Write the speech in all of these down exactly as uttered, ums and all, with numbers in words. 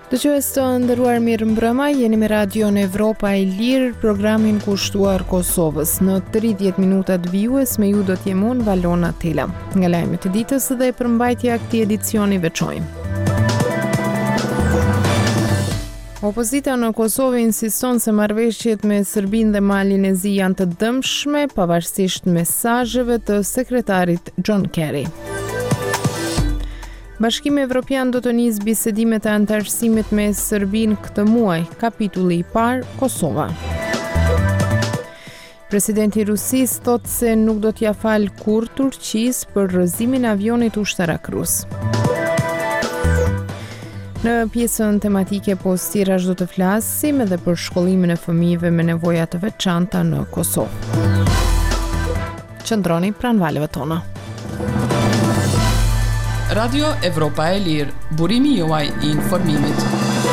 Dëgjues të nderuar, mirëmbrëma, jeni me Radion Evropa e Lirë, programin kushtuar Kosovës. Në tridhjetë minutat vijues me ju do të jem unë, Valona Tela. Nga lajmet e ditës dhe përmbajtja e këtij edicioni veçojmë. Opozita në Kosovë insiston se marrëveshjet me Serbinë dhe Malin e Zi janë të dëmshme, pavarësisht mesazheve të sekretarit John Kerry. Bashkimi Evropian do të nisë bisedimet e anëtarësimit me Serbinë këtë muaj, kapitulli i parë, Kosova. Presidenti i Rusisë thotë se nuk do t'ia falë kurrë Turqisë për rrëzimin e avionit ushtarak rus. Në pjesën tematike post-tirash do të flasim edhe për shkollimin e fëmijëve me nevoja të veçanta në Kosovë. Qëndroni pranë valeve tona. Radio Evropa e Lirë, burimi juaj i informimit.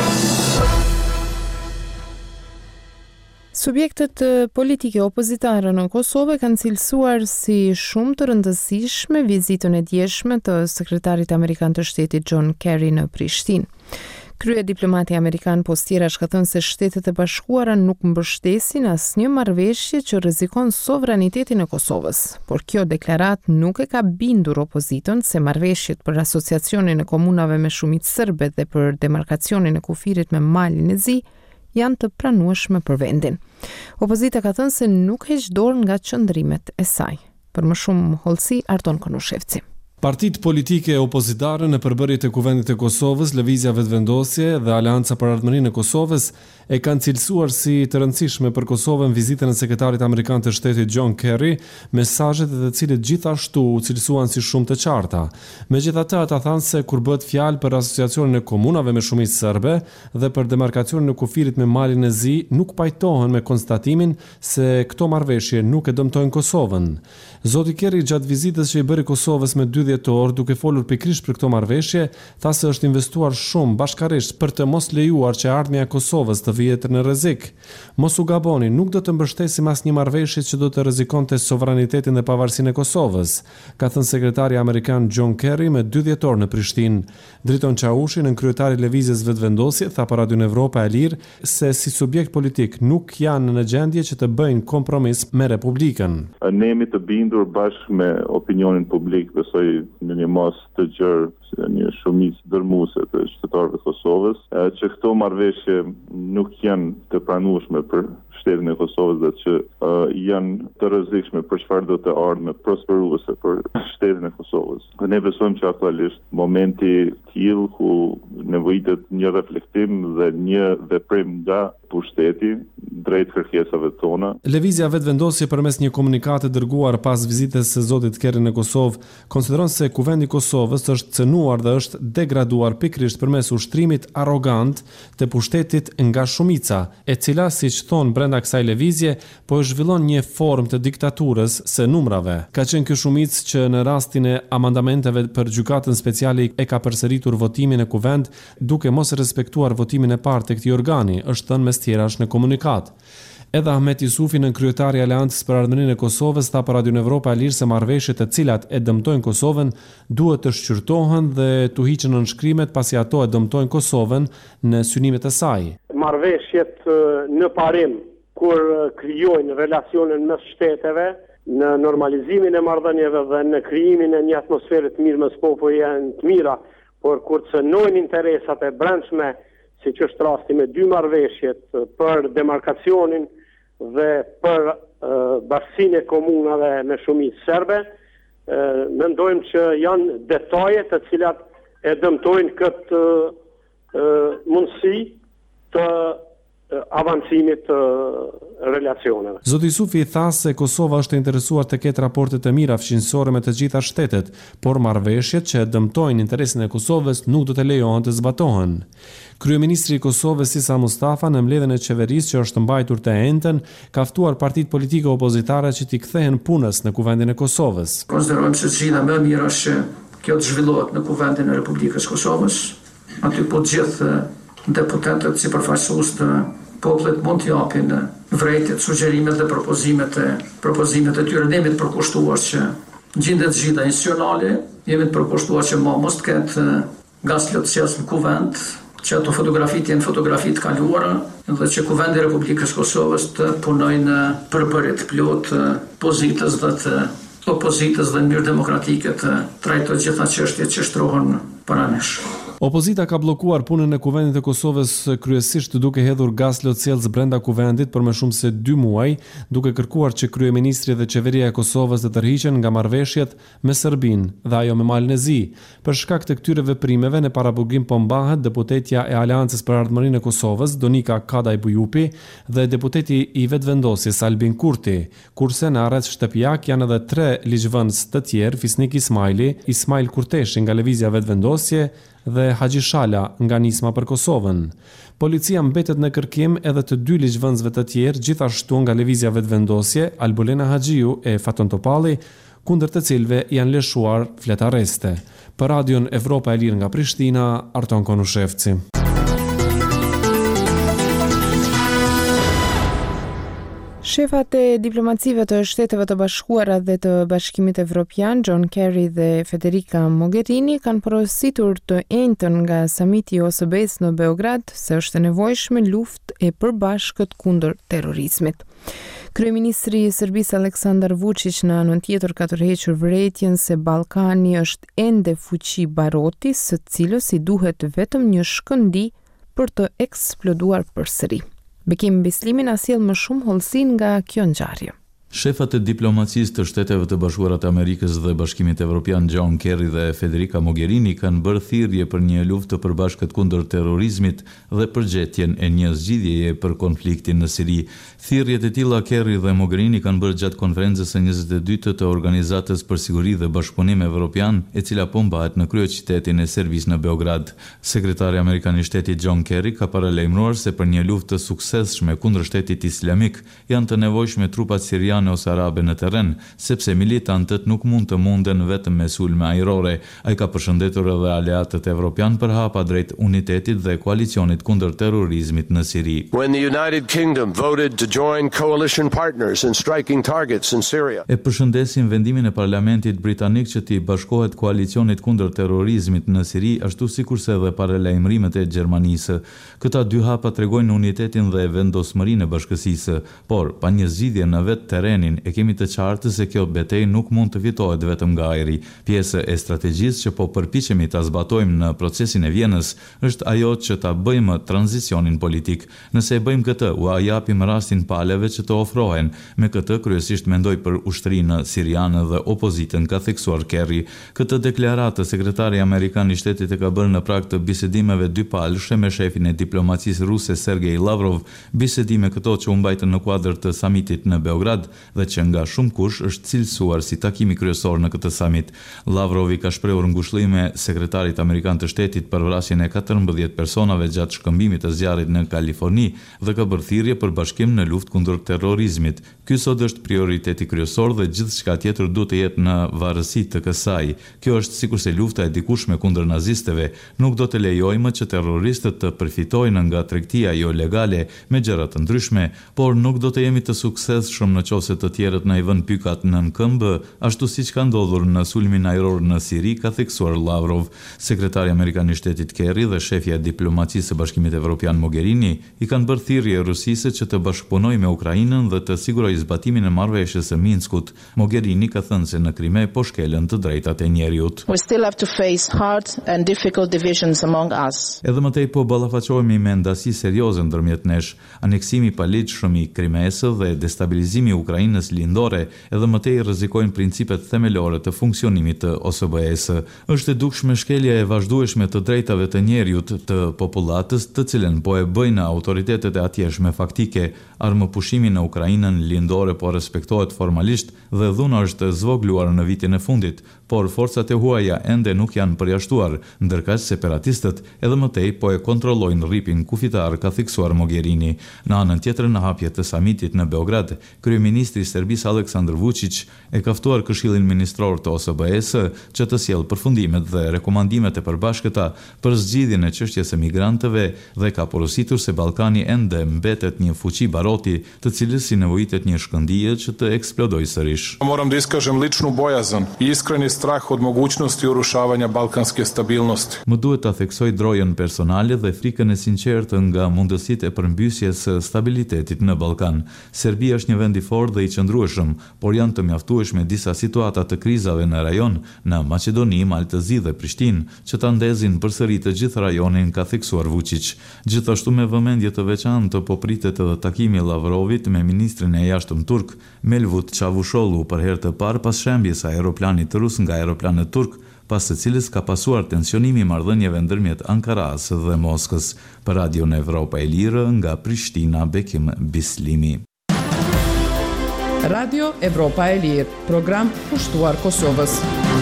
Subjektet politike opozitare në Kosovë kanë cilësuar si shumë të rëndësishme vizitën e djeshme të sekretarit amerikan të shtetit John Kerry në Prishtinë. Krye diplomati amerikan post-tirash ka thënë se Shtetet e Bashkuara nuk mbështesin asnjë marrëveshje që rrezikon sovranitetin e Kosovës, por kjo deklarat nuk e ka bindur opozitën se marrëveshjet për asociacionin e komunave me shumicë serbe dhe për demarkacionin e kufirit me Malin e Zi janë të pranueshme për vendin. Opozita ka thënë se nuk heq dorë nga qëndrimet e saj. Për më shumë hollësi, Arton Konushevci. Partitë politike opozitare në përbërjet e kuvendit e Kosovës, Lëvizja Vetëvendosje dhe Aleanca për Ardhmërinë e Kosovës e kanë cilësuar si të rëndësishme për Kosovën vizitën e sekretarit amerikan të shtetit John Kerry, mesazhet e të cilët gjithashtu u cilësuan si shumë të qarta. Megjithatë, ata thanë se kur bëhet fjalë për asociacionin e komunave me shumicë serbe dhe për demarkacionin e kufirit me Malin e Zi, nuk pajtohen me konstatimin se këto marrëveshje nuk e dëmtojnë Kosovën. Zoti Kerry gjatë vizitës që i bëri Kosovës me dy dhjetor, duke folur pikërisht për këto marrëveshje, tha se është investuar shumë bashkërisht për të mos lejuar që ardhmja e Kosovës të vijë në rrezik. Mos u gaboni, nuk do të mbështesim asnjë marrëveshje që do të rrezikonte sovranitetin dhe pavarësinë e Kosovës, ka thënë sekretari amerikan John Kerry me dy dhjetor në Prishtinë. Driton Çaushi, nën kryetari i Lëvizjes Vetëvendosje, tha për Radion Evropa e Lirë se si subjekt politik nuk janë në gjendje që të bëjnë kompromis me Republikën. Ne jemi të bindur bashkë me opinionin publik, besoj në një mas të gjerë, një shumicë dërmuese të qytetarëve të Kosovës, që këto marrëveshje nuk janë të pranueshme për shtetin e Kosovës dhe që uh, janë të rrezikshme për çfarë do të ardhmë prosperuese për shtetin e Kosovës. Ne besojmë që aktualisht momenti tillë ku nevojitet një reflektim dhe një veprim nga pushteti drejt kërkesave tona. Lëvizja Vetëvendosje përmes një komunikati dërguar pas vizitës së zotit Kerry në Kosovë konsideron se kuvendi i Kosovës është cënuar dhe është degraduar pikërisht përmes ushtrimit arrogant të pushtetit nga shumica, e cila, siç thon brenda kësaj lëvizje, po e zhvillon një formë të diktaturës së numrave. Ka qenë ky shumicë që në rastin e amendamenteve për gjykatën speciale e ka përsëritur votimin e kuvend duke mos respektuar votimin e parë të këtij organi, është thënë mes tjerash në komunikat. Edhe Ahmet Jusufi, nën kryetari i Aleancës për Ardhmërinë e Kosovës, tha për Radion Evropa e Lirë se marrëveshjet të cilat e dëmtojnë Kosovën duhet të shqyrtohen dhe të hiqen në nënshkrimet pasi ato e dëmtojnë Kosovën në synimet e saj. Marrëveshjet në parim kur krijojnë relacionin mes shteteve, në normalizimin e marrëdhënieve dhe në krijimin e një atmosfere të mirë mes popujve janë të mira, por kur cënojnë interesat e brendshme, siç është rasti me dy marrëveshjet për demarkacionin dhe për uh, bashkësinë e komunave me shumicë serbe, uh, mendojmë që janë detaje të cilat e dëmtojnë këtë uh, mundësi të uh, avancimit të uh, relacioneve. Zoti Jusufi tha se Kosova është interesuar të ketë raporte të mira fqinjësore me të gjitha shtetet, por marrëveshjet që dëmtojnë interesin e Kosovës nuk do të lejohen të zbatohen. Kryeministri i Kosovës Isa Mustafa në mbledhjen e qeverisë që është mbajtur të enten, ka ftuar partitë politike opozitare që t'i kthehen punës në kuvendin e Kosovës. Konsiderojmë se çështja më e mirë është që kjo të zhvillohet në kuvendin e Republikës Kosovës, aty po të gjithë deputetët si përfaqësues të popullit mund të japin vërejtjet, sugjerimet dhe propozimet e propozimet e tyre. Ne jemi të përkushtuar që gjendet zgjidhja institucionale, jemi të përkushtuar që mos të ketë gas lotësias në kuvend, që ato fotografit janë fotografit kaluara dhe që Kuvendi i Republikës Kosovës të punojnë në përbërje të plotë pozitës dhe të opozitës dhe në mënyrë demokratike të trajtojë gjitha çështjet që shtrohen para nesh. Opozita ka bllokuar punën e Kuvendit të Kosovës kryesisht duke hedhur gaz lotësielës brenda kuvendit për më shumë se dy muaj, duke kërkuar që kryeministri dhe qeveria e Kosovës të tërhiqen nga marrëveshjet me Serbinë dhe ajo me Malën e Zi. Për shkak të këtyre veprimeve në parabugim po mbahet deputetja e Aleancës për Ardhmërinë e Kosovës, Donika Kadaj Bujupi, dhe deputeti i Vetvendosjes Albin Kurti, kurse në Arrec Shtepjak janë edhe tre ligjvënës të tjerë, Fisnik Ismaili, Ismail Kurteshi nga Lëvizja Vetvendosje dhe Haxhi Shala nga Nisma për Kosovën. Policia mbetet në kërkim edhe të dy ligjvënësve të tjerë, gjithashtu nga Lëvizja Vetvendosje, Albulena Haxhiu e Faton Topalli, kundër të cilëve janë lëshuar flet arreste. Për Radion Evropa e Lirë nga Prishtina, Arton Konushevci. Shefat e diplomacive të Shteteve të Bashkuara dhe të Bashkimit Evropian, John Kerry dhe Federica Mogherini, kanë porositur të enjtën nga samiti i O S B-s në Beograd se është e nevojshme luftë e përbashkët kundër terrorizmit. Kryeministri i Serbisë Aleksandar Vučić në anën tjetër ka tërhequr vërejtjen se Ballkani është ende fuqi baroti, së cilës i duhet vetëm një shkëndi për të eksploduar përsëri. Bekim Bislimi na sjell më shumë hollësi nga kjo ngjarje. Shefat e diplomacisë të Shteteve të Bashkuara të Amerikës dhe Bashkimit Evropian John Kerry dhe Federica Mogherini kanë bërë thirrje për një luftë të përbashkët kundër terrorizmit dhe përgjetjen e një zgjidhjeje për konfliktin në Siri. Thirrjet e tilla Kerry dhe Mogherini kanë bërë gjatë konferencës së njëzet e dytë të Organizatës për Siguri dhe Bashkëpunim Evropian, e cila po mbahet në kryeqytetin e Serbisë në Beograd. Sekretari amerikan i shtetit John Kerry ka paralajmëruar se për një luftë të suksesshme kundër shtetit islamik janë të nevojshme trupat siriane ose arabe në terren, sepse militantët nuk mund të munden vetëm me sulme ajrore. Ai ka përshëndetur edhe aleatët evropian për hapa drejt unitetit dhe koalicionit kundër terrorizmit në Siri. When the United Kingdom voted to join coalition partners in striking targets in Syria. E përshëndesim vendimin e parlamentit britanik që t'i bashkohet koalicionit kundër terrorizmit në Siri, ashtu sikurse edhe paralajmërimet e Gjermanisë. Këta dy hapa tregojnë unitetin dhe vendosmërinë e bashkësisë, por pa një zgjidhje në vetë terrenin, e kemi të qartë se kjo betejë nuk mund të fitohet vetëm nga ajri. Pjesë e strategjisë që po përpiqemi ta zbatojmë në procesin e Vienës është ajo që ta bëjmë tranzicionin politik. Nëse e bëjmë këtë, u japim rastin paleve që të ofrohen. Me këtë kryesisht mendoj për ushtrinë siriane dhe opozitën, ka theksuar Kerry. Këtë deklaratë sekretari amerikan i shtetit e ka bërë në prag të bisedimeve dypalëshe me shefin e diplomacisë ruse Sergej Lavrov, bisedime këto që u mbajtën në kuadër të samitit në Beograd dhe që nga shumë kush është cilësuar si takimi kryesor në këtë samit. Lavrovi ka shprehur ngushëllime sekretarit amerikan të shtetit për vrasjen e katërmbëdhjetë personave gjatë shkëmbimit të zjarrit në Kaliforni dhe ka bërë thirrje për bashkim në luftë kundër terrorizmit. Ky sot është prioriteti kryesor dhe gjithçka tjetër duhet të jetë në varësi të kësaj. Kjo është sikurse lufta e dikushme kundër nazistëve. Nuk do të lejojmë që terroristët të përfitojnë nga tregtia jo legale me gjëra të ndryshme, por nuk do të jemi të suksesshëm në qoftë se të tjerët na i vënë pykat nën këmbë, ashtu siç ka ndodhur në sulmin ajror në Siri, ka theksuar Lavrov. Sekretari amerikan i shtetit Kerry dhe shefja e diplomacisë së Bashkimit Evropian Mogherini i kanë bërë thirrje Rusisë që të bashkëpunojë me Ukrainën dhe të sigurojë zbatimin e marrëveshjes së Minskut. Mogherini ka thënë se në Krime po shkelen të drejtat e njerëzit. We still have to face hard and difficult divisions among us. Edhe më tej po ballafaqohemi me ndasi serioze ndërmjet nesh. Aneksimi i paligjshëm i Krimesë dhe destabilizimi i Ukrainës lindore edhe më tej rrezikojnë principet themelore të funksionimit të O S B-s. Është e dukshme shkelja e vazhdueshme të drejtave të njerëzit të popullatës, të cilën po e bëjnë autoritetet e atjeshme faktike. Armëpushimi në Ukrainën lindore po respektohet formalisht dhe dhuna është zvogluar në vitin e fundit, por forcat e huaja ende nuk janë përjashtuar, ndërkaq separatistët edhe më tej po e kontrollojnë rripin kufitar, ka theksuar Mogherini. Në anën tjetër, në hapje të samitit në Beograd, kryeministri Kryeministri i Serbisë Aleksandar Vučić e ka ftuar Këshillin Ministror të O S B E-s që të sjellë përfundimet dhe rekomandimet e përbashkëta për zgjidhjen e çështjes së migrantëve dhe ka porositur se Ballkani ende mbetet një fuqi baroti, të cilës i nevojitet një shkëndijë që të eksplodojë sërish. Moram da iskažem ličnu bojazan i iskreni strah od mogućnosti urušavanja balkanske stabilnosti. Më duhet ta theksoj drojën personale dhe frikën e sinqertë nga mundësitë e përmbysjes së stabilitetit në Ballkan. Serbia është një vend i fortë dhe i qëndrueshëm, por janë të mjaftueshme disa situata të krizave në rajon, në Maqedoni, Maltëzi dhe Prishtinë, që ta ndezin përsëri të gjithë rajonin, ka theksuar Vučić. Gjithashtu me vëmendje të veçantë po pritet edhe takimi i Lavrovit me ministrin e jashtëm turk, Mevlut Çavuşoğlu, për herë të parë pas shembjes së aeroplanit rus nga aeroplanet turk, pas së cilës ka pasuar tensionimi i marrëdhënieve ndërmjet Ankaras dhe Moskës. Për Radion Evropa e Lirë, nga Prishtina, Bekim Bislimi. Radio Evropa e Lirë, program pushtuar Kosovës.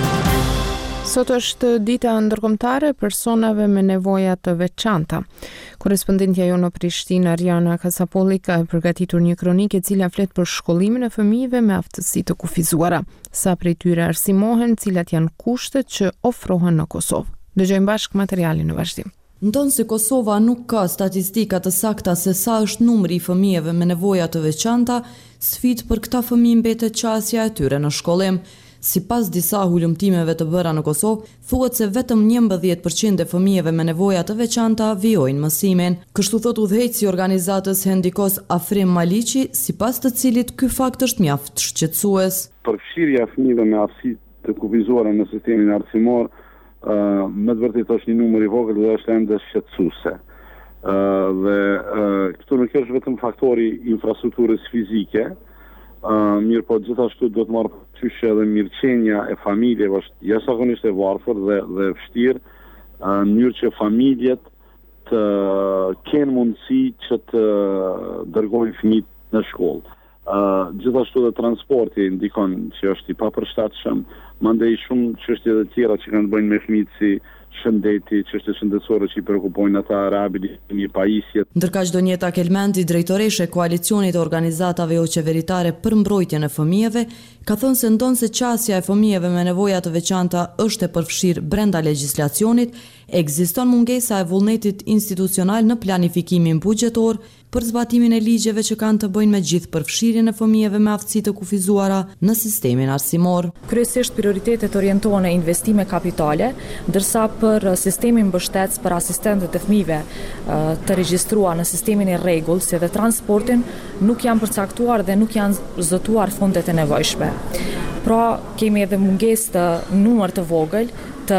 Sot është dita ndërkombëtare e personave me nevoja të veçanta. Korrespondentja jonë në Prishtinë, Ariana Kasapolli, ka përgatitur një kronikë e cila flet për shkollimin e fëmijëve me aftësi të kufizuara. Sa prej tyre arsimohen, cilat janë kushtet që ofrohen në Kosovë. Dëgjojmë bashkë materialin në vazhdim. Ndonë se Kosova nuk ka statistika të sakta se sa është numri i fëmijëve me nevoja të veçanta, sfidë për këta fëmijë mbetet qasja e tyre në shkollim. Sipas disa hulumtimeve të bëra në Kosovë, thuhet se vetëm njëmbëdhjetë përqind e fëmijëve me nevoja të veçanta vijojnë mësimin. Kështu thot udhëheqësi i organizatës Hendikos Afrim Maliqi, sipas të cilit ky fakt është mjaft shqetësues. Përfshirja e fëmijëve me aftësi të kufizuara në sistemin arsimor, uh, me të vërtetë është një numër i vogël dhe është ende shqetësuese. Uh, dhe uh, këtu nuk është vetëm faktori infrastrukturës fizike, uh, mirë po gjithashtu duhet marrë qyshe edhe mirëqenja e familjeve është jashtëzakonisht e varfër dhe, dhe vështirë, uh, në mënyrë që familjet të kenë mundësi që të dërgojnë fëmijët në shkollë. Uh, gjithashtu dhe transporti ndikon që është i papërshtatshëm, mandej shumë çështje të tjera që kanë të bëjnë me fëmijët si shëndeti, çështje shëndetësore që i shqetësojnë ata, rehabilitimi, pajisjet. Ndërkaq Donjeta Kelmendi, drejtoreshe e koalicionit të organizatave jo qeveritare për mbrojtjen e fëmijëve, ka thënë se ndonë se qasja e fëmijëve me nevoja të veçanta është e përfshirë brenda legjislacionit, ekziston mungesa e vullnetit institucional në planifikimin buxhetor për zbatimin e ligjeve që kanë të bëjnë me gjithë përfshirjen e fëmijëve me aftësi të kufizuara në sistemin arsimor. Kryesisht prioritetet orientohen në investime kapitale, ndërsa për sistemin mbështetës për asistentët e fëmijëve të regjistruar në sistemin e rregull, si dhe transportin, nuk janë përcaktuar dhe nuk janë zotuar fondet e nevojshme. Pra, kemi edhe mungesë të numër të vogël të,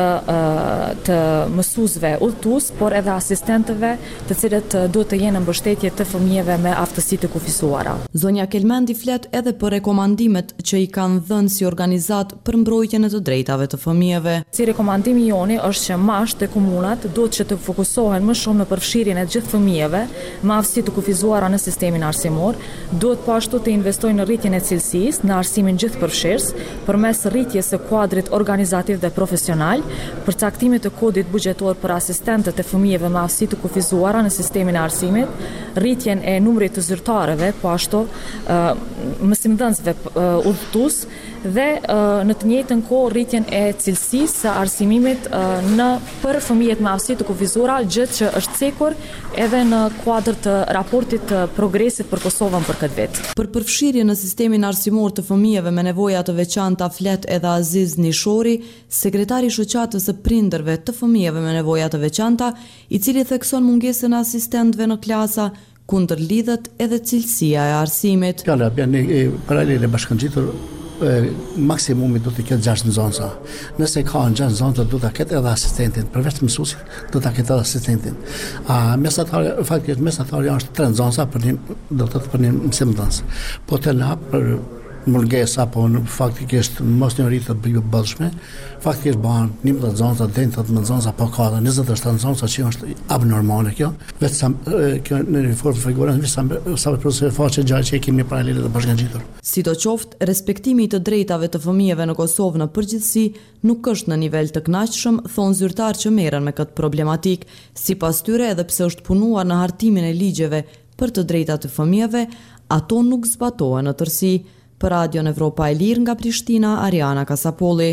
të mësuesve udhëtues, por edhe asistentëve, të cilët duhet të jenë në mbështetje të fëmijëve me aftësi të kufizuara. Zonja Kelmendi flet edhe për rekomandimet që i kanë dhënë si organizat për mbrojtjen e të drejtave të fëmijëve. Si rekomandimi joni është që mashtë e komunat duhet që të fokusohen më shumë në përfshirjen e gjithë fëmijëve me aftësi të kufizuara në sistemin arsimor, duhet po ashtu të investojnë në rritjen e cilësisë, në arsimin gjithëpërfshirës, përmes rritjes së kuadrit organizativ dhe profesional, përcaktimit të kodit buxhetor për asistentët e fëmijëve me aftësi të kufizuara në sistemin e arsimit, rritjen e numrit të zyrtarëve, po ashtu uh, mësimdhënësve uh, udhëtues dhe uh, në të njëjtën kohë rritjen e cilësisë së arsimimit uh, në për fëmijët me aftësi të kufizuara, gjë që është cekur edhe në kuadër të raportit të progresit për Kosovën për këtë vit. Për përfshirje në sistemin arsimor të fëmijëve me nevoja të veçanta flet edhe Aziz Nishori, sekretari i shoqatës së prindërve të fëmijëve me nevoja të veçanta, i cili thekson mungesën e asistentëve në klasa, kundër lidhet edhe cilësia e arsimit. Fjala bën paralele bashkangjitur maksimumi do të ketë gjashtë nxënësa. Nëse ka gjashtë nxënësa do ta ketë edhe asistentin, përveç mësuesit do ta ketë edhe asistentin. A mesatari faktikisht mesatari është tre nxënësa për një do të thotë për një mësimdhënës. Po të na për mungesë apo në faktikisht mos një rritë të bëjë bëllshme, faktikisht bëhen njëmbëdhjetë nxënësa deri në tetëmbëdhjetë nxënësa po ka edhe njëzet e shtatë nxënësa që është abnormale kjo. Vetëm kjo në reformë figurën vetëm sa për procesi faqe gjatë që kemi paralele të bashkangjitur. Sidoqoftë, respektimi i të drejtave të fëmijëve në Kosovë në përgjithësi nuk është në nivel të kënaqshëm, thon zyrtar që merren me këtë problematik. Sipas tyre, edhe pse është punuar në hartimin e ligjeve për të drejtat të fëmijëve, ato nuk zbatohen në tërësi. Për Radion Evropa e Lirë nga Prishtina, Ariana Kasapolli.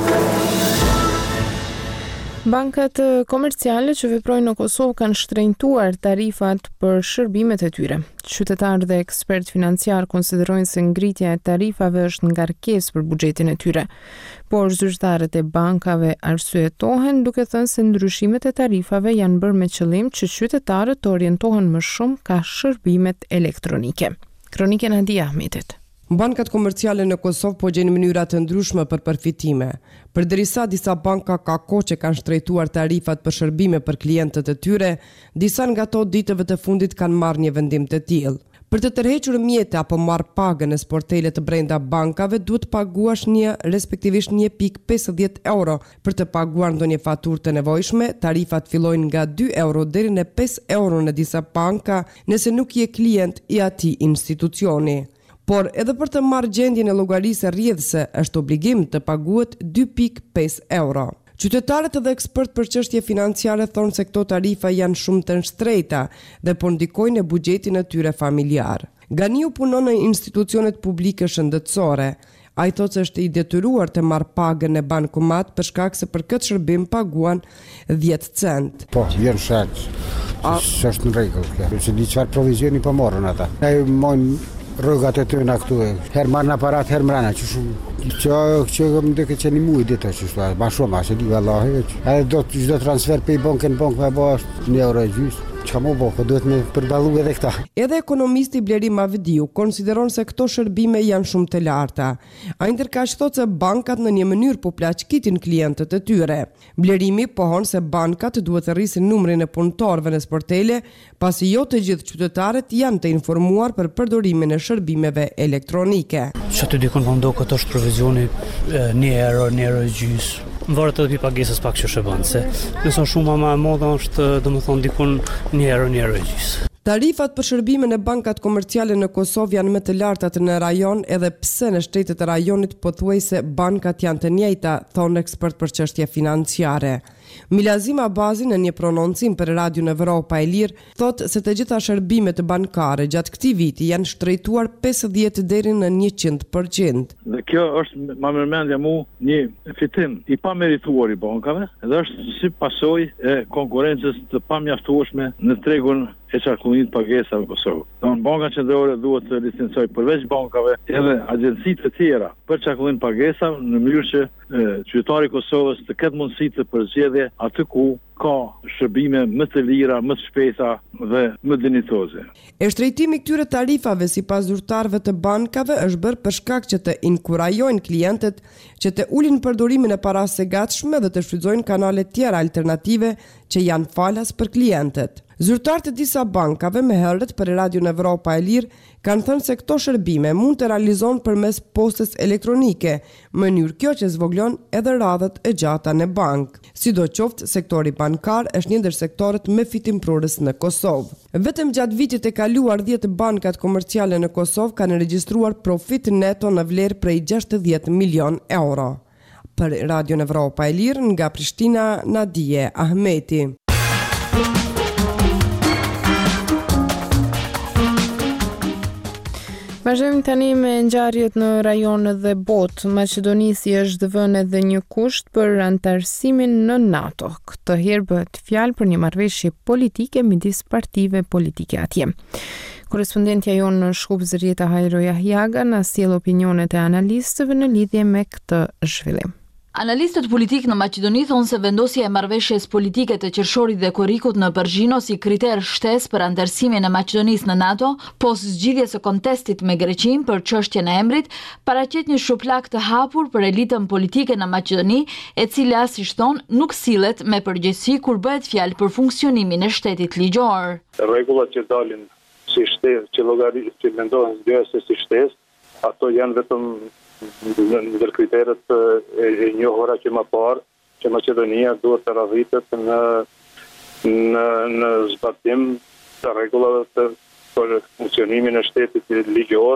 Bankat komerciale që veprojnë në Kosovë kanë shtrenjtuar tarifat për shërbimet e tyre. Qytetarë dhe ekspert financiar konsiderojnë se ngritja e tarifave është ngarkesë për buxhetin e tyre, por zyrtarët e bankave arsyetohen duke thënë se ndryshimet e tarifave janë bërë me qëllim që qytetarët të orientohen më shumë ka shërbimet elektronike. Kronike Nadia Ahmetit. Bankat komerciale në Kosovë po gjejnë mënyra të ndryshme për përfitime. Përderisa disa banka ka kohë që kanë shtrejtuar tarifat për shërbime për klientët e tyre, disa nga ato ditëve të fundit kanë marrë një vendim të tillë. Për të tërhequr mjete apo marrë pagën në sportele të brenda bankave, duhet paguash një, respektivisht një pikë pesëdhjetë euro. Për të paguar ndonjë faturë të nevojshme, tarifat fillojnë nga dy euro deri në pesë euro në disa banka, nëse nuk je klient i atij institucioni. Por edhe për të marrë gjendjen e llogarisë rrjedhëse është obligim të paguhet dy pikë pesë euro. Qytetarët dhe ekspert për çështje financiare thonë se këto tarifa janë shumë të shtrenjta dhe po ndikojnë në buxhetin e tyre familjar. Ganiu punon në institucionet publike shëndetësore. Ai thotë se është i detyruar të marrë pagën në bankomat për shkak se për këtë shërbim paguan dhjetë cent. Po, vjen shaq. Është në rregull kjo. Se di çfarë provizioni po morën ata. Ai mojnë rrogat e tyre këtu. Herë marrën aparat, herë mbrana, që shumë që që më duket që një muaj ditë që është, ma shumë, asë di vallahi. Edhe do çdo transfer pe bankën bankë me bash një euro e gjys. Çka më bëj, duhet me përballu edhe këta. Edhe ekonomisti Bleri Mavdiu konsideron se këto shërbime janë shumë të larta. Ai ndërkaq thotë se bankat në një mënyrë po plaçkitin klientët e tyre. Blerimi pohon se bankat duhet të rrisin numrin e punëtorëve në sportele, pasi jo të gjithë qytetarët janë të informuar për përdorimin e shërbimeve elektronike. Që të dikon po ndo këtë është provizioni një euro, një euro e gjys. Në varet edhe pi pagesës pak që shëbën, se nëse shumë më e madhe është domethënë dikun një euro, një euro e gjys. Tarifat për shërbime në bankat komerciale në Kosovë janë më të lartat në rajon, edhe pse në shtetet e rajonit pothuajse bankat janë të njëjta, thonë ekspert për çështje financiare. Milazim Abazi në një prononcim për Radion Evropa e Lirë thotë se të gjitha shërbimet bankare gjatë këtij viti janë shtrejtuar pesëdhjetë deri në njëqind përqind. Dhe kjo është më përmendja mu një fitim i pamerituar i bankave dhe është si pasojë e konkurrencës të pamjaftueshme në tregun e qarkullimit pagesave në Kosovë. Domthonë banka qendrore duhet të licencojë përveç bankave edhe agjencitë të tjera për qarkullim pagesave në mënyrë që qytetari i Kosovës të ketë mundësi të përzgjedhje aty ku ka shërbime më të lira, më të shpejta dhe më dinjitoze. E shtrejtimi këtyre tarifave sipas zyrtarëve të bankave është bërë për shkak që të inkurajojnë klientët që të ulin përdorimin e parave së gatshme dhe të shfrytëzojnë kanale tjera alternative që janë falas për klientët. Zyrtarët e disa bankave me herët për Radion Evropa e Lirë kanë thënë se këto shërbime mund të realizohen përmes postës elektronike, mënyrë kjo që zvoglon edhe radhët e gjata në bank. Sidoqoftë, sektori bankar është një ndër sektorët me fitimprurës në Kosovë. Vetëm gjatë vitit e kaluar dhjetë bankat komerciale në Kosovë kanë regjistruar profit neto në vlerë prej gjashtëdhjetë milion euro. Për Radion Evropa e Lirë nga Prishtina, Nadije Ahmeti. Vazhdojmë tani me ngjarjet në rajonet dhe botë. Maqedonisi është vënë edhe një kusht për antarësimin në NATO. Këtë herë bëhet fjalë për një marrëveshje politike midis partive politike atje. Korrespondentja jonë në Shkup Zërieta Hajro Jahjaga na sjell opinionet e analistëve në lidhje me këtë zhvillim. Analistët politikë në Maqedoni thonë se vendosja e marrëveshjes politike të qershorit dhe korikut në Përgjino si kriter shtesë për antarësimin e Maqedonisë në NATO, pos zgjidhjes së kontestit me Greqinë për çështjen e emrit, paraqet një shuplak të hapur për elitën politike në Maqedoni, e cila, siç thonë, nuk sillet me përgjegjësi kur bëhet fjalë për funksionimin e shtetit ligjor. Rregullat që dalin si shtesë, që llogarisë që mendohen se si shtesë, ato janë vetëm ndër kriteret e njohura që më parë që Maqedonia duhet të radhitet në në në zbatim të rregullave të për funksionimin e shtetit ligjor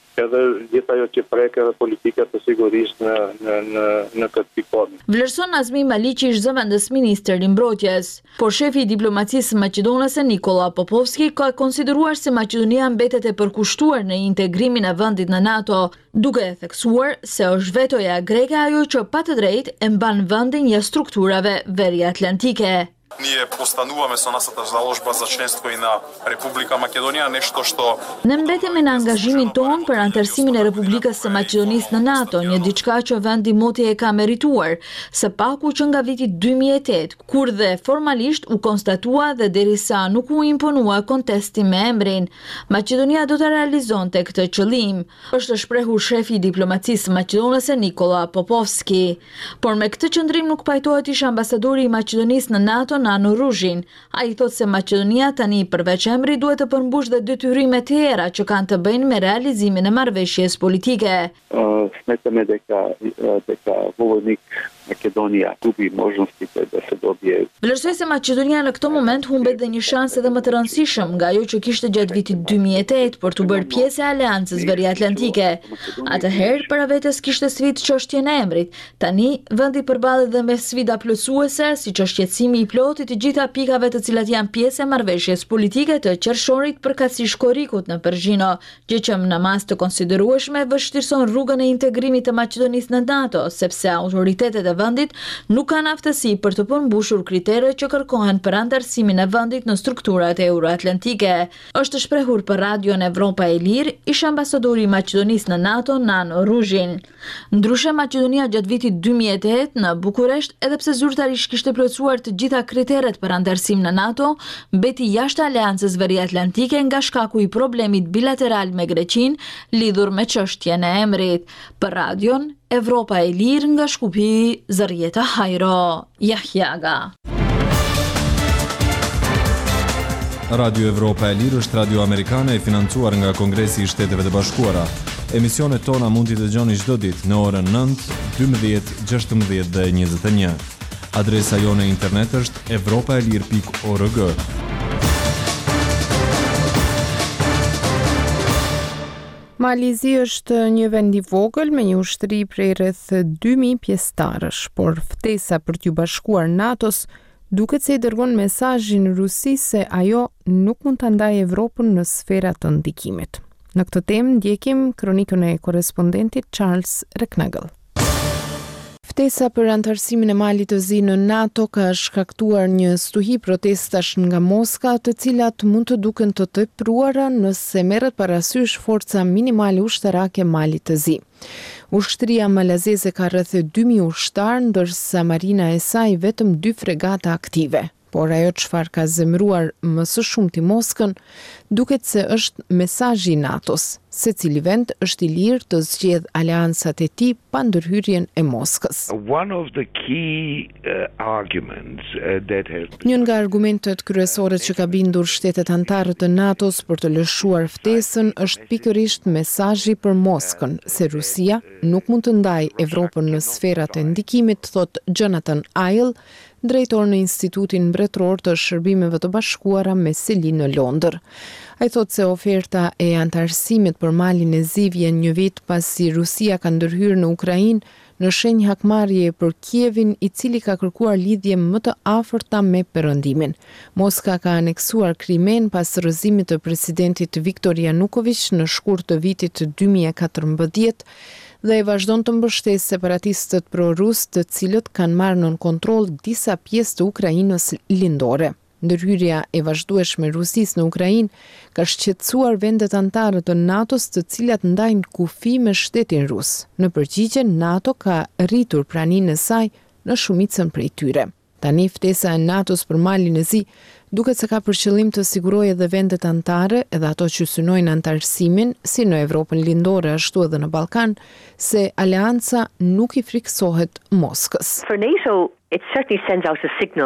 edhe gjithë ajo që prek edhe politika të sigurisë në në në në këtë pikë. Vlerëson Azmi Maliqi, ish zëvendës ministër i mbrojtjes, por shefi i diplomacisë maqedonase Nikola Popovski ka konsideruar se Maqedonia mbetet e përkushtuar në integrimin e vendit në NATO, duke e theksuar se është vetoja greke ajo që pa të drejtë e mban vendin jashtë strukturave veriatlantike. Ние постануваме со нашата заложба за членство и на Република Македонија, нешто што Ne mbetemi në angazhimin ton për anëtarësimin e Republikës së Maqedonisë në NATO, një diçka që vendi moti e ka merituar, së paku që nga viti dy mijë e tetë, kur dhe formalisht u konstatua dhe derisa nuk u imponua kontesti me emrin. Maqedonia do të realizonte këtë qëllim, është shprehur shefi i diplomacisë maqedonase Nikola Popovski. Por me këtë qëndrim nuk pajtohet ish ambasadori i Maqedonisë në NATO Nano Ruzhin. Ai thotë se Maqedonia tani përveç emri duhet të përmbush dhe detyrimet e tjera që kanë të bëjnë me realizimin e marrëveshjes politike. Smetame дека дека Vojnik Makedonia gubi možnostите da se dobije. Vlerësoj se Maqedonia në këtë moment humbet dhe një shans edhe më të rëndësishëm nga ajo që kishte gjatë vitit dy mijë e tetë për të bërë pjesë e Aleancës Veriatlantike. Atëherë para vetes kishte sfidë çështjen e emrit. Tani vendi përballet dhe me sfida plotësuese, siç është qetësimi i plotit të gjitha pikave të cilat janë pjesë e marrëveshjes politike të qershorit përkatësisht Korrikut në Pergjino, gjë që në mas të konsiderueshme vështirëson rrugën e integrimit të Maqedonisë në NATO, sepse autoritetet e vendit nuk kanë aftësi për të përmbushur kriteret që kërkohen për anëtarësimin e vendit në strukturat euroatlantike. Është shprehur për Radion Evropa e Lirë ish ambasadori i Maqedonisë në NATO Nano Ruzhin. Ndryshe Maqedonia gjatë vitit dy mijë e tetë në Bukuresht, edhe pse zyrtarisht kishte plotësuar të gjitha kriteret për anëtarësim në NATO, mbeti jashtë Aleancës Veriatlantike nga shkaku i problemit bilateral me Greqinë lidhur me çështjen e emrit. Për Radion Evropa e Lirë nga Shkupi, Zërjeta Hajro, Jahjaga. Radio Evropa e Lirë është radio amerikane e financuar nga Kongresi i Shteteve të Bashkuara. Emisionet tona mund t'i dëgjoni çdo ditë në orën nëntë, dymbëdhjetë, gjashtëmbëdhjetë dhe njëzet e një. Adresa jone internet është evropaelir pikë org. Malizi është një vend i vogël me një ushtri prej rreth dy mijë pjesëtarësh, por ftesa për t'ju bashkuar NATO-s duket se i dërgon mesazhin Rusisë se ajo nuk mund ta ndajë Evropën në sfera të ndikimit. Në këtë temë ndjekim kronikën e korrespondentit Charles Reknagel. Ftesa për anëtarësimin e Malit të Zi në NATO ka shkaktuar një stuhi protestash nga Moska, të cilat mund të duken të tepruara nëse merret parasysh forca minimale ushtarake Malit të Zi. Ushtria malazeze ka rreth dy mijë ushtar, ndërsa marina e saj vetëm dy fregata aktive. Por ajo çfarë ka zemëruar më së shumti Moskën, duket se është mesazhi i NATO-s. Secili vend është i lirë të zgjedhë aleancat e tij pa ndërhyrjen e Moskës. One of the key uh, arguments uh, that has Një nga argumentet kryesore që ka bindur shtetet anëtare të NATO-s për të lëshuar ftesën është pikërisht mesazhi për Moskën, se Rusia nuk mund të ndajë Evropën në sferat e ndikimit, thot Jonathan Iles, drejtor në Institutin Mbretëror të Shërbimeve të Bashkuara me seli në Londër. Ai thotë se oferta e anëtarësimit për Malin e Zi vjen një vit pasi Rusia ka ndërhyrë në Ukrainë në shenjë hakmarrje për Kievin, i cili ka kërkuar lidhje më të afërta me Perëndimin. Moska ka aneksuar Krimen pas rrëzimit të presidentit Viktor Yanukovych në shkurt të vitit dy mijë e katërmbëdhjetë dhe e vazhdon të mbështesë separatistët pro-rus, të cilët kanë marrë nën kontroll disa pjesë të Ukrainës lindore. Ndërhyrja e vazhdueshme e Rusisë në Ukrainë ka shqetësuar vendet anëtare të NATO-s, të cilat ndajnë kufi me shtetin rus. Në përgjigje, NATO ka rritur praninë e saj në shumicën prej tyre. Tani ftesa e NATO-s për Malin e Zi duket se ka për qëllim të sigurojë edhe vendet anëtare, edhe ato që synojnë anëtarësimin, si në Evropën lindore ashtu edhe në Ballkan, se aleanca nuk i friksohet Moskës. For NATO, it certainly sends out a signal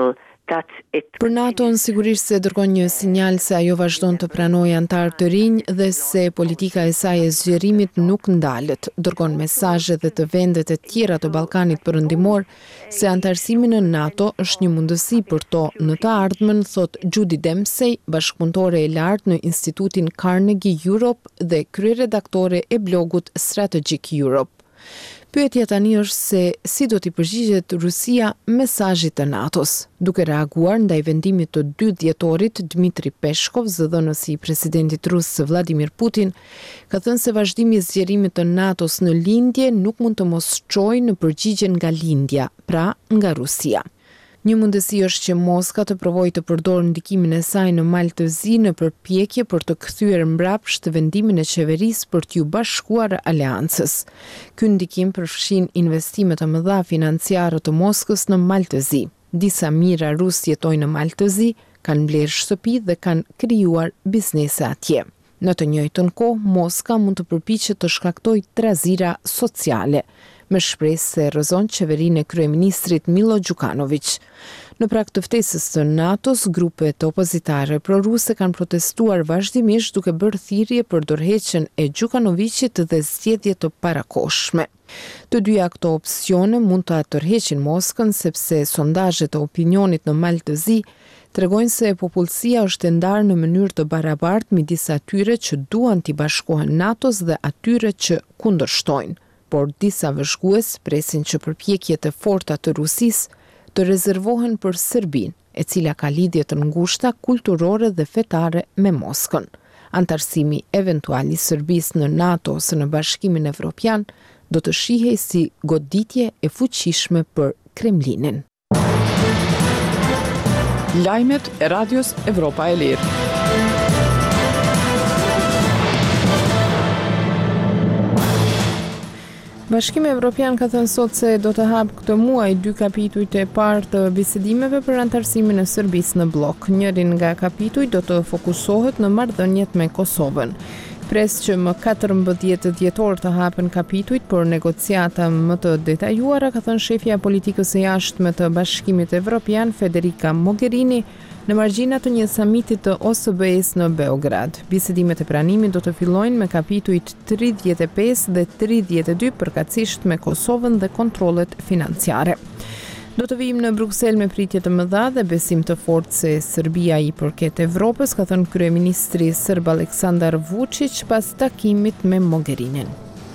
Për NATO-n sigurisht se dërgon një sinjal se ajo vazhdon të pranojë antarë të rinj dhe se politika e saj e zgjerimit nuk ndalet. Dërgon mesazhe dhe të vendet e tjera të Ballkanit Perëndimor se antarësimi në NATO është një mundësi për to në të ardhmen, thot Judy Dempsey, bashkëpunëtore e lartë në Institutin Carnegie Europe dhe kryeredaktore e blogut Strategic Europe. Pyetja tani është se si do t'i përgjigjet Rusia mesazhit të NATO-s. Duke reaguar ndaj vendimit të dy dhjetorit, Dmitri Peshkov, zëdhënësi i presidentit rus Vladimir Putin, ka thënë se vazhdimi i zgjerimit të NATO-s në lindje nuk mund të mos çojë në përgjigjen nga lindja, pra nga Rusia. Një mundësi është që Moska të provojë të përdorë ndikimin e saj në Maltëzi në përpjekje për të kthyer mbrapsht vendimin e qeverisë për t'ju bashkuar aleancës. Ky ndikim përfshin investime të mëdha financiare të Moskës në Maltëzi. Disa mijëra rus jetojnë në Maltëzi, kanë mbledhur shtëpi dhe kanë krijuar biznese atje. Në të njëjtën kohë, Moska mund të përpiqet të shkaktojë trazira sociale, me shpresë se rrëzon qeverinë e kryeministrit Milo Đukanović. Në prag të ftesës së NATO-s, grupet opozitare proruse kanë protestuar vazhdimisht duke bërë thirrje për dorëheqjen e Đukanovićit dhe zgjedhje të parakohshme. Të dyja këto opsione mund të tërheqin Moskën sepse sondazhet e opinionit në Maltëzi tregojnë se popullsia është e ndarë në mënyrë të barabartë midis atyre që duan t'i bashkohen NATO-s dhe atyre që kundërshtojnë. Por disa vëzhgues presin që përpjekjet e forta të Rusisë të rezervohen për Serbinë, e cila ka lidhje të ngushta kulturore dhe fetare me Moskën. Antarësimi eventual i Serbisë në NATO ose në Bashkimin Evropian do të shihej si goditje e fuqishme për Kremlinin. Lajmet e Radios Evropa e Lirë. Bashkimi Evropian ka thënë sot se do të hapë këtë muaj dy kapitujt e parë të bisedimeve për antarësimin e Serbisë në blok. Njërin nga kapituj do të fokusohet në marrëdhëniet me Kosovën. Pres që më katërmbëdhjetë dhjetor të hapen kapitujt, por negociata më të detajuara, ka thënë shefja e politikës së jashtme të Bashkimit Evropian, Federica Mogherini, në margjina të një samiti të O S B E-s në Beograd. Bisedimet e pranimit do të fillojnë me kapitujt tridhjetë e pesë dhe tridhjetë e dy përkatësisht me Kosovën dhe kontrollet financiare. Do të vijmë në Bruksel me pritje të mëdha dhe besim të fortë se Serbia i përket Evropës, ka thënë kryeministri serb Aleksandar Vučić pas takimit me Mogherinin.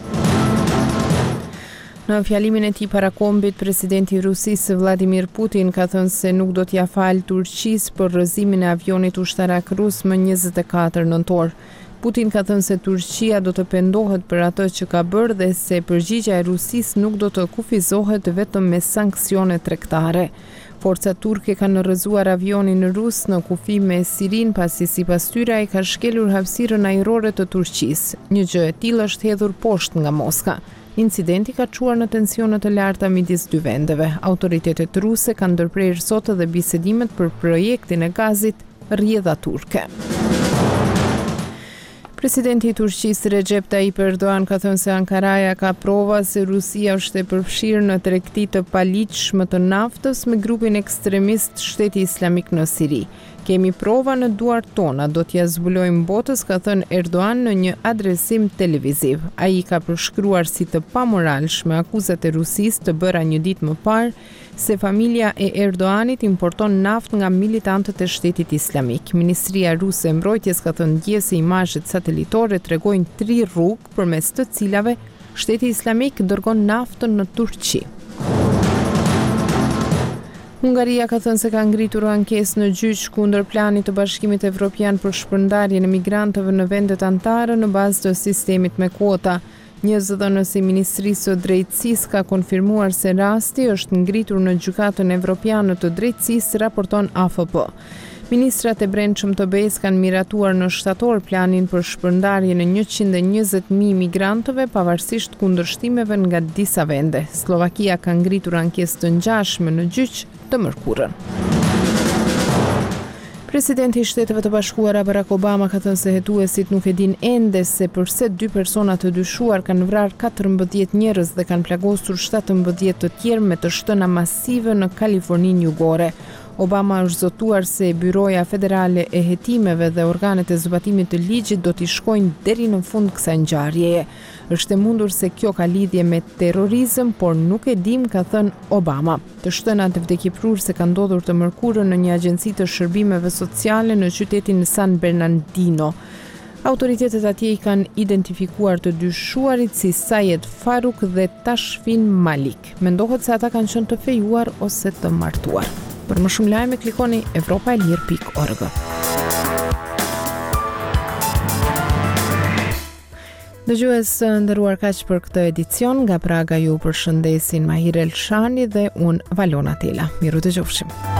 Në fjalimin e tij parakombit, presidenti i Rusisë Vladimir Putin ka thënë se nuk do t'ia falë Turqisë për rrëzimin e avionit ushtarak rus më njëzet e katër nëntor. Putin ka thënë se Turqia do të pendohet për atë që ka bërë dhe se përgjigjja e Rusisë nuk do të kufizohet vetëm me sanksione tregtare. Forcat turke kanë rrëzuar avionin rus në kufi me Sirin pasi sipas tyre ai ka shkelur hapësirën ajrore të Turqisë. Një gjë e tillë është hedhur poshtë nga Moska. Incidenti ka çuar në tensione të larta midis dy vendeve. Autoritetet ruse kanë ndërprerë sot edhe bisedimet për projektin e gazit rrjedha turke. Presidenti i Turqisë Recep Tayyip Erdogan ka thënë se Ankaraja ka prova se Rusia është e përfshirë në tregti të paligjshme të naftës me grupin ekstremist Shteti Islamik në Siri. Kemi prova në duart tona, do t'ja zbulojmë botës, ka thënë Erdogan në një adresim televiziv. Ai ka përshkruar si të pamoralshme akuzat e Rusisë të bëra një ditë më parë se familja e Erdoganit importon naftë nga militantët e Shtetit Islamik. Ministria Ruse e Mbrojtjes ka thënë dje se imazhet satelitore tregojnë tri rrugë përmes të cilave Shteti Islamik dërgon naftën në Turqi. Hungaria ka thënë se ka ngritur ankesë në gjyq kundër planit të Bashkimit Evropian për shpërndarjen e migrantëve në vendet anëtare në bazë të sistemit me kuota. Një zëdhënës i Ministrisë së Drejtësisë ka konfirmuar se rasti është ngritur në Gjykatën Evropiane të Drejtësisë, raporton A F P. Ministrat e brendshëm të B E-s kanë miratuar në shtator planin për shpërndarjen e njëqind e njëzet mijë migrantëve pavarësisht kundërshtimeve nga disa vende. Slovakia ka ngritur ankesë të ngjashme në gjyq të mërkurën. Presidenti i Shteteve të Bashkuara Barack Obama ka thënë se hetuesit nuk e din ende se përse dy persona të dyshuar kanë vrarë katërmbëdhjetë njerëz dhe kanë plagosur shtatëmbëdhjetë të tjerë me të shtëna masive në Kaliforninë Jugore. Obama është zotuar se Byroja Federale e Hetimeve dhe organet e zbatimit të ligjit do t'i shkojnë deri në fund kësaj ngjarjeje. Është e mundur se kjo ka lidhje me terrorizëm, por nuk e dim, ka thënë Obama. Të shtënat e vdekjeprurse ka ndodhur të mërkurën në një agjenci të shërbimeve sociale në qytetin San Bernardino. Autoritetet atje i kanë identifikuar të dyshuarit si Sayed Faruk dhe Tashfin Malik. Mendohet se ata kanë qenë të fejuar ose të martuar. Për më shumë lajme klikoni evropaelir pikë org. Dëgjues nderuar, kaq për këtë edicion. Nga Praga ju përshëndesin Mahir Elshani dhe unë Valona Tela. Miru të qofshim.